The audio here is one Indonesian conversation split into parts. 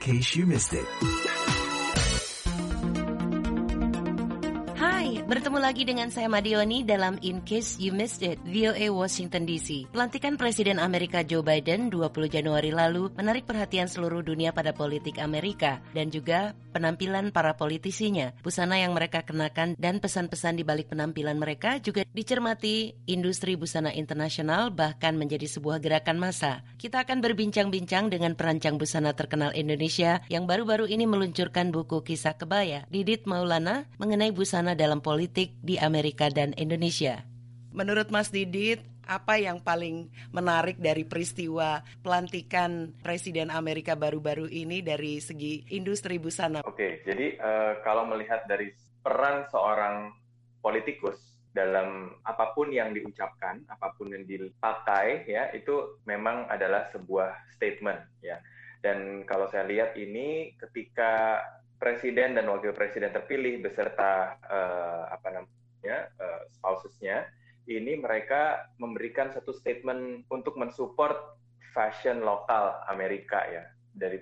case you missed it. Hai, bertemu lagi dengan saya Madioni dalam In Case You Missed It, VOA Washington DC. Pelantikan Presiden Amerika Joe Biden 20 Januari lalu menarik perhatian seluruh dunia pada politik Amerika dan juga penampilan para politisinya. Busana yang mereka kenakan dan pesan-pesan di balik penampilan mereka juga dicermati industri busana internasional bahkan menjadi sebuah gerakan massa. Kita akan berbincang-bincang dengan perancang busana terkenal Indonesia yang baru-baru ini meluncurkan buku kisah kebaya, Didit Maulana, mengenai busana dalam politik di Amerika dan Indonesia. Menurut Mas Didit, apa yang paling menarik dari peristiwa pelantikan Presiden Amerika baru-baru ini dari segi industri busana? Oke, jadi kalau melihat dari peran seorang politikus dalam apapun yang diucapkan, apapun yang dipakai, ya itu memang adalah sebuah statement, ya. Dan kalau saya lihat ini ketika presiden dan wakil presiden terpilih beserta spousesnya, ini mereka memberikan satu statement untuk mensupport fashion lokal Amerika, ya, dari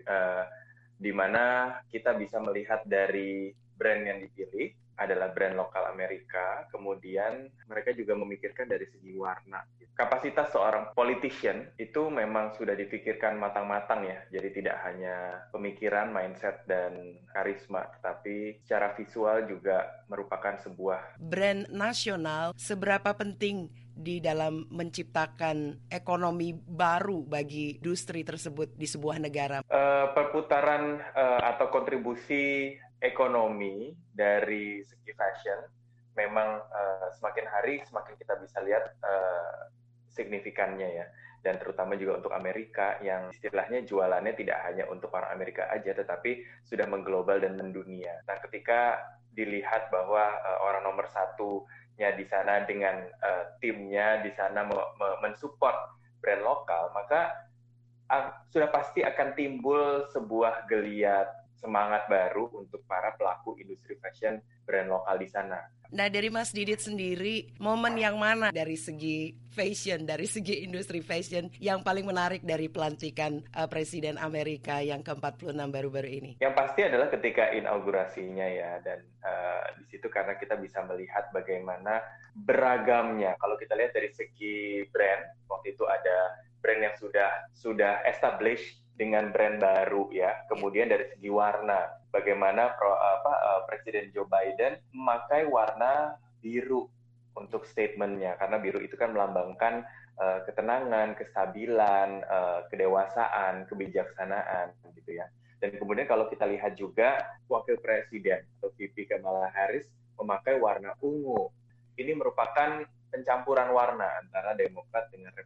di mana kita bisa melihat dari brand yang dipilih adalah brand lokal Amerika, kemudian mereka juga memikirkan dari segi warna. Kapasitas seorang politician itu memang sudah dipikirkan matang-matang, ya, jadi tidak hanya pemikiran, mindset, dan karisma, tetapi secara visual juga merupakan sebuah brand nasional. Seberapa penting di dalam menciptakan ekonomi baru bagi industri tersebut di sebuah negara? Perputaran atau kontribusi ekonomi dari segi fashion memang semakin hari semakin kita bisa lihat signifikannya, ya, dan terutama juga untuk Amerika yang istilahnya jualannya tidak hanya untuk orang Amerika aja tetapi sudah mengglobal dan mendunia. Nah, ketika dilihat bahwa orang nomor satunya di sana dengan timnya di sana mensupport brand lokal, maka sudah pasti akan timbul sebuah geliat semangat baru untuk para pelaku industri fashion brand lokal di sana. Nah, dari Mas Didit sendiri, momen yang mana dari segi fashion, dari segi industri fashion yang paling menarik dari pelantikan Presiden Amerika yang ke-46 baru-baru ini? Yang pasti adalah ketika inaugurasinya, ya, dan di situ karena kita bisa melihat bagaimana beragamnya. Kalau kita lihat dari segi brand, waktu itu ada brand yang sudah established dengan brand baru, ya. Kemudian dari segi warna, bagaimana Presiden Joe Biden memakai warna biru untuk statementnya, karena biru itu kan melambangkan ketenangan, kestabilan, kedewasaan, kebijaksanaan, gitu, ya. Dan kemudian kalau kita lihat juga wakil presiden atau VP Kamala Harris memakai warna ungu. Ini merupakan pencampuran warna antara Demokrat dengan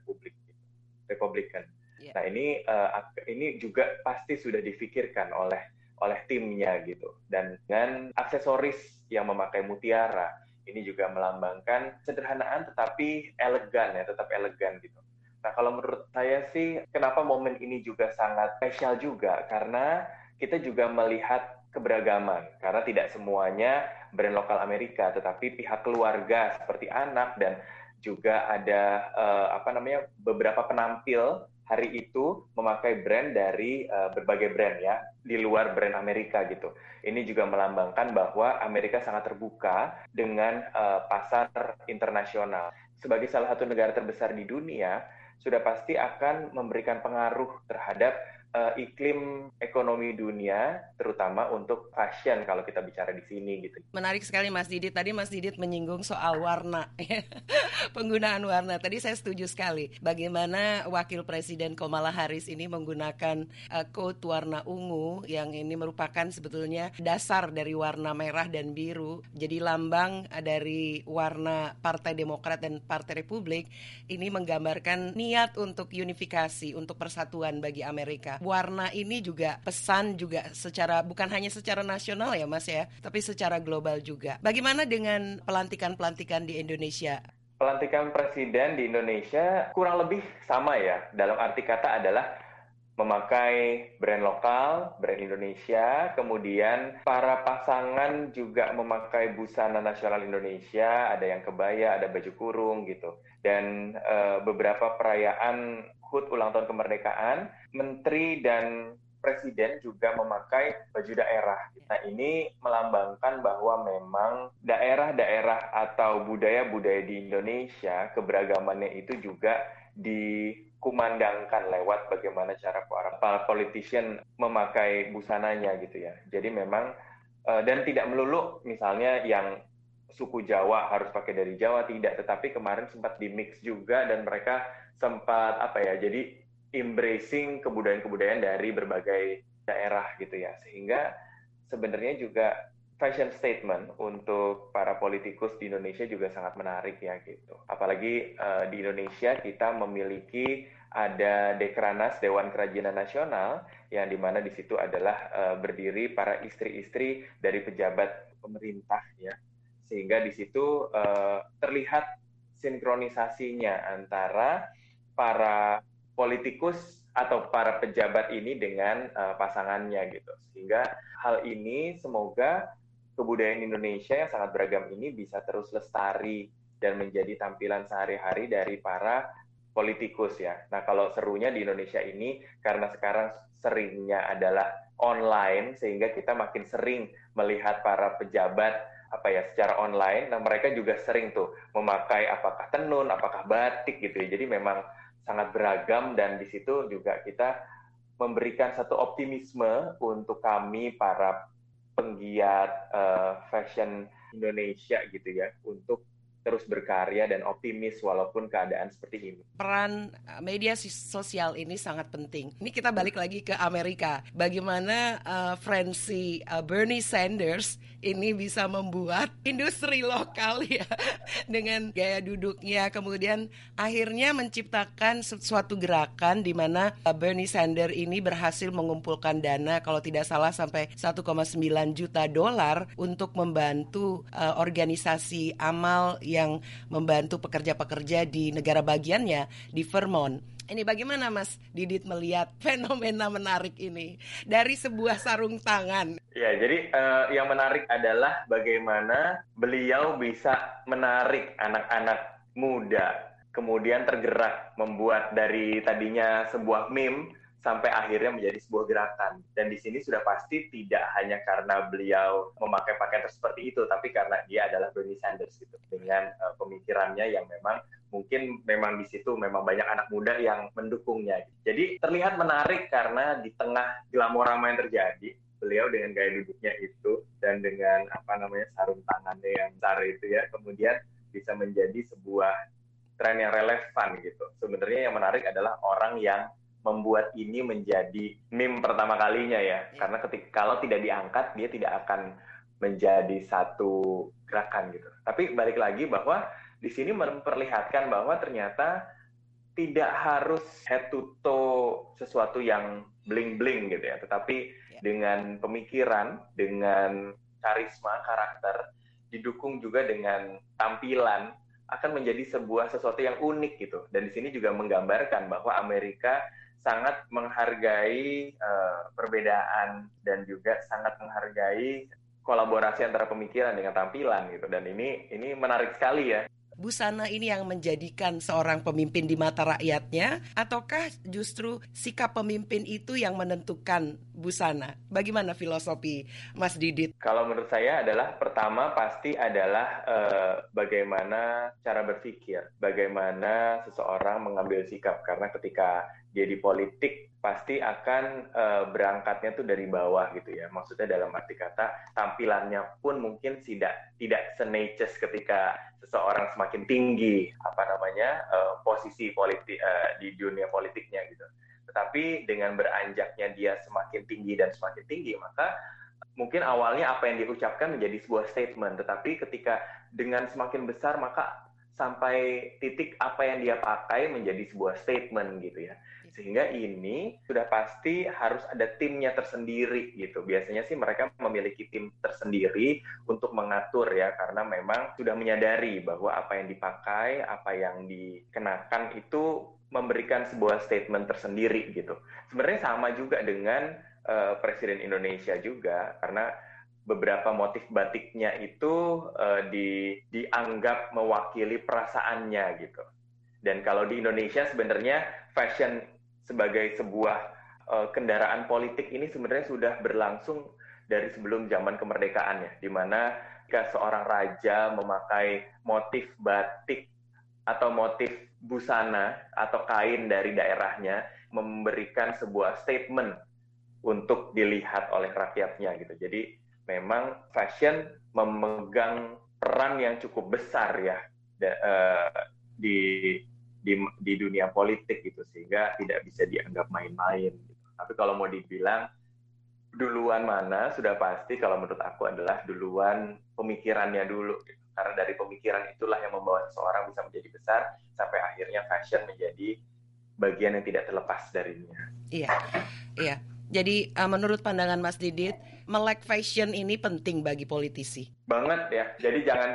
Republikan. Yeah. Nah, ini juga pasti sudah difikirkan oleh timnya, gitu. Dan dengan aksesoris yang memakai mutiara, ini juga melambangkan sederhanaan tetapi elegan, ya, tetap elegan, gitu. Nah, kalau menurut saya sih, kenapa momen ini juga sangat spesial juga, karena kita juga melihat keberagaman, karena tidak semuanya brand lokal Amerika, tetapi pihak keluarga seperti anak dan juga ada beberapa penampil hari itu memakai brand dari berbagai brand, ya, di luar brand Amerika, gitu. Ini juga melambangkan bahwa Amerika sangat terbuka dengan pasar internasional. Sebagai salah satu negara terbesar di dunia, sudah pasti akan memberikan pengaruh terhadap iklim ekonomi dunia, terutama untuk fashion kalau kita bicara di sini, gitu. Menarik sekali Mas Didit. Tadi Mas Didit menyinggung soal warna, penggunaan warna. Tadi saya setuju sekali. Bagaimana Wakil Presiden Kamala Harris ini menggunakan coat warna ungu yang ini merupakan sebetulnya dasar dari warna merah dan biru. Jadi lambang dari warna Partai Demokrat dan Partai Republik. Ini menggambarkan niat untuk unifikasi, untuk persatuan bagi Amerika. Warna ini juga pesan juga bukan hanya secara nasional, ya Mas, ya, tapi secara global juga. Bagaimana dengan pelantikan-pelantikan di Indonesia? Pelantikan presiden di Indonesia kurang lebih sama, ya. Dalam arti kata adalah memakai brand lokal, brand Indonesia, kemudian para pasangan juga memakai busana nasional Indonesia, ada yang kebaya, ada baju kurung, gitu. Dan beberapa perayaan HUT ulang tahun kemerdekaan, menteri dan presiden juga memakai baju daerah. Nah, ini melambangkan bahwa memang daerah-daerah atau budaya-budaya di Indonesia, keberagamannya itu juga dikumandangkan lewat bagaimana cara para politician memakai busananya gitu ya. Jadi memang dan tidak melulu misalnya yang suku Jawa harus pakai dari Jawa, tidak, tetapi kemarin sempat di-mix juga dan mereka sempat jadi embracing kebudayaan-kebudayaan dari berbagai daerah gitu ya. Sehingga sebenarnya juga fashion statement untuk para politikus di Indonesia juga sangat menarik ya gitu. Apalagi di Indonesia kita memiliki ada Dekranas, Dewan Kerajinan Nasional, yang dimana di situ adalah berdiri para istri-istri dari pejabat pemerintah ya, sehingga di situ terlihat sinkronisasinya antara para politikus atau para pejabat ini dengan pasangannya gitu, sehingga hal ini semoga kebudayaan Indonesia yang sangat beragam ini bisa terus lestari dan menjadi tampilan sehari-hari dari para politikus ya. Nah, kalau serunya di Indonesia ini karena sekarang seringnya adalah online, sehingga kita makin sering melihat para pejabat secara online. Nah, mereka juga sering tuh memakai apakah tenun, apakah batik gitu ya. Jadi memang sangat beragam dan di situ juga kita memberikan satu optimisme untuk kami para penggiat fashion Indonesia gitu ya, untuk terus berkarya dan optimis walaupun keadaan seperti ini. Peran media sosial ini sangat penting. Ini kita balik lagi ke Amerika. Bagaimana Francie Bernie Sanders ini bisa membuat industri lokal ya dengan gaya duduknya, kemudian akhirnya menciptakan suatu gerakan di mana Bernie Sanders ini berhasil mengumpulkan dana kalau tidak salah sampai 1,9 juta dolar untuk membantu organisasi amal yang membantu pekerja-pekerja di negara bagiannya di Vermont. Ini bagaimana Mas Didit melihat fenomena menarik ini dari sebuah sarung tangan? Ya, jadi yang menarik adalah bagaimana beliau bisa menarik anak-anak muda, kemudian tergerak membuat dari tadinya sebuah meme sampai akhirnya menjadi sebuah gerakan. Dan di sini sudah pasti tidak hanya karena beliau memakai pakaian seperti itu, tapi karena dia adalah Bernie Sanders gitu, dengan pemikirannya yang mungkin memang di situ memang banyak anak muda yang mendukungnya. Jadi terlihat menarik karena di tengah glamorama yang terjadi, beliau dengan gaya duduknya itu dan dengan sarung tangannya yang besar itu ya, kemudian bisa menjadi sebuah tren yang relevan gitu. Sebenarnya yang menarik adalah orang yang membuat ini menjadi meme pertama kalinya ya, karena kalau tidak diangkat dia tidak akan menjadi satu gerakan gitu. Tapi balik lagi bahwa di sini memperlihatkan bahwa ternyata tidak harus head to toe sesuatu yang bling-bling gitu ya, tetapi dengan pemikiran, dengan karisma, karakter, didukung juga dengan tampilan, akan menjadi sesuatu yang unik gitu. Dan di sini juga menggambarkan bahwa Amerika sangat menghargai perbedaan dan juga sangat menghargai kolaborasi antara pemikiran dengan tampilan gitu. Dan ini menarik sekali ya. Busana ini yang menjadikan seorang pemimpin di mata rakyatnya, ataukah justru sikap pemimpin itu yang menentukan busana? Bagaimana filosofi Mas Didit? Kalau menurut saya adalah pertama pasti adalah bagaimana cara berpikir, bagaimana seseorang mengambil sikap, karena ketika dia di politik pasti akan berangkatnya tuh dari bawah gitu ya. Maksudnya dalam arti kata tampilannya pun mungkin tidak seneces ketika seseorang semakin tinggi posisi politik di dunia politiknya gitu. Tetapi dengan beranjaknya dia semakin tinggi, maka mungkin awalnya apa yang diucapkan menjadi sebuah statement, tetapi ketika dengan semakin besar maka sampai titik apa yang dia pakai menjadi sebuah statement gitu ya. Sehingga ini sudah pasti harus ada timnya tersendiri gitu. Biasanya sih mereka memiliki tim tersendiri untuk mengatur ya, karena memang sudah menyadari bahwa apa yang dipakai, apa yang dikenakan itu memberikan sebuah statement tersendiri gitu. Sebenarnya sama juga dengan Presiden Indonesia juga, karena beberapa motif batiknya itu dianggap mewakili perasaannya gitu. Dan kalau di Indonesia sebenarnya fashion sebagai sebuah kendaraan politik ini sebenarnya sudah berlangsung dari sebelum zaman kemerdekaan ya, di mana jika seorang raja memakai motif batik atau motif busana atau kain dari daerahnya, memberikan sebuah statement untuk dilihat oleh rakyatnya gitu. Jadi memang fashion memegang peran yang cukup besar ya di dunia politik gitu, sehingga tidak bisa dianggap main-main gitu. Tapi kalau mau dibilang duluan mana, sudah pasti kalau menurut aku adalah duluan pemikirannya dulu gitu. Karena dari pemikiran itulah yang membawa seseorang bisa menjadi besar sampai akhirnya fashion menjadi bagian yang tidak terlepas darinya. Iya. Jadi menurut pandangan Mas Didit, melek fashion ini penting bagi politisi. Banget ya. Jadi jangan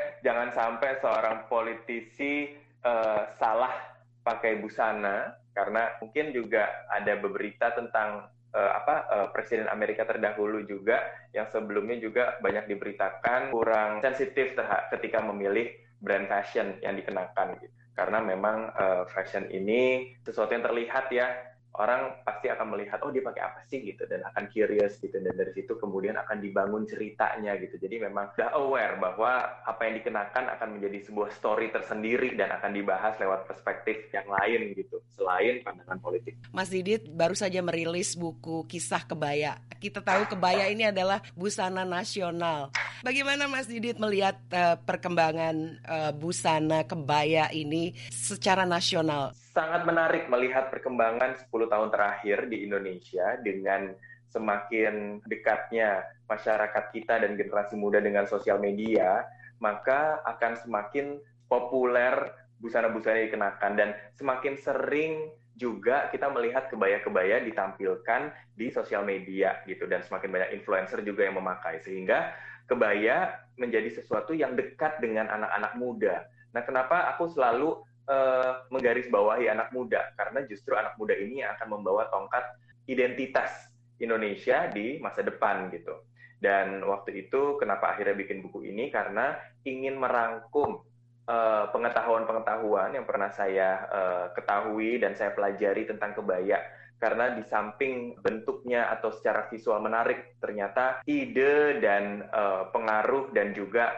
sampai seorang politisi salah pakai busana, karena mungkin juga ada berita tentang Presiden Amerika terdahulu juga yang sebelumnya juga banyak diberitakan kurang sensitif ketika memilih brand fashion yang dikenakan gitu. Karena memang fashion ini sesuatu yang terlihat ya, orang pasti akan melihat dia pakai apa sih gitu, dan akan curious gitu, dan dari situ kemudian akan dibangun ceritanya gitu. Jadi memang udah aware bahwa apa yang dikenakan akan menjadi sebuah story tersendiri dan akan dibahas lewat perspektif yang lain gitu, selain pandangan politik. Mas Didit baru saja merilis buku Kisah Kebaya. Kita tahu kebaya ini adalah busana nasional. Bagaimana Mas Didit melihat perkembangan busana kebaya ini secara nasional? Sangat menarik melihat perkembangan 10 tahun terakhir di Indonesia dengan semakin dekatnya masyarakat kita dan generasi muda dengan sosial media, maka akan semakin populer busana-busana yang dikenakan, dan semakin sering juga kita melihat kebaya-kebaya ditampilkan di sosial media gitu, dan semakin banyak influencer juga yang memakai, sehingga kebaya menjadi sesuatu yang dekat dengan anak-anak muda. Nah, kenapa aku selalu menggarisbawahi anak muda? Karena justru anak muda ini yang akan membawa tongkat identitas Indonesia di masa depan gitu. Dan waktu itu kenapa akhirnya bikin buku ini? Karena ingin merangkum pengetahuan-pengetahuan yang pernah saya ketahui dan saya pelajari tentang kebaya. Karena di samping bentuknya atau secara visual menarik, ternyata ide dan pengaruh dan juga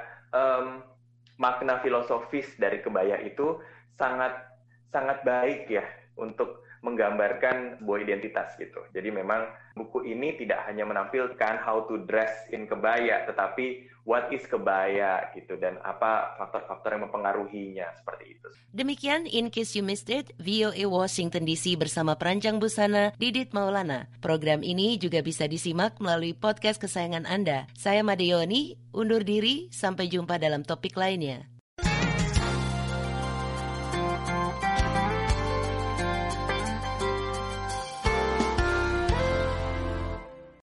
makna filosofis dari kebaya itu sangat baik ya untuk menggambarkan sebuah identitas gitu. Jadi memang buku ini tidak hanya menampilkan how to dress in kebaya, tetapi what is kebaya gitu, dan apa faktor-faktor yang mempengaruhinya, seperti itu. Demikian In Case You Missed It, VOA Washington DC bersama perancang busana Didit Maulana. Program ini juga bisa disimak melalui podcast kesayangan Anda. Saya Madioni, undur diri, sampai jumpa dalam topik lainnya.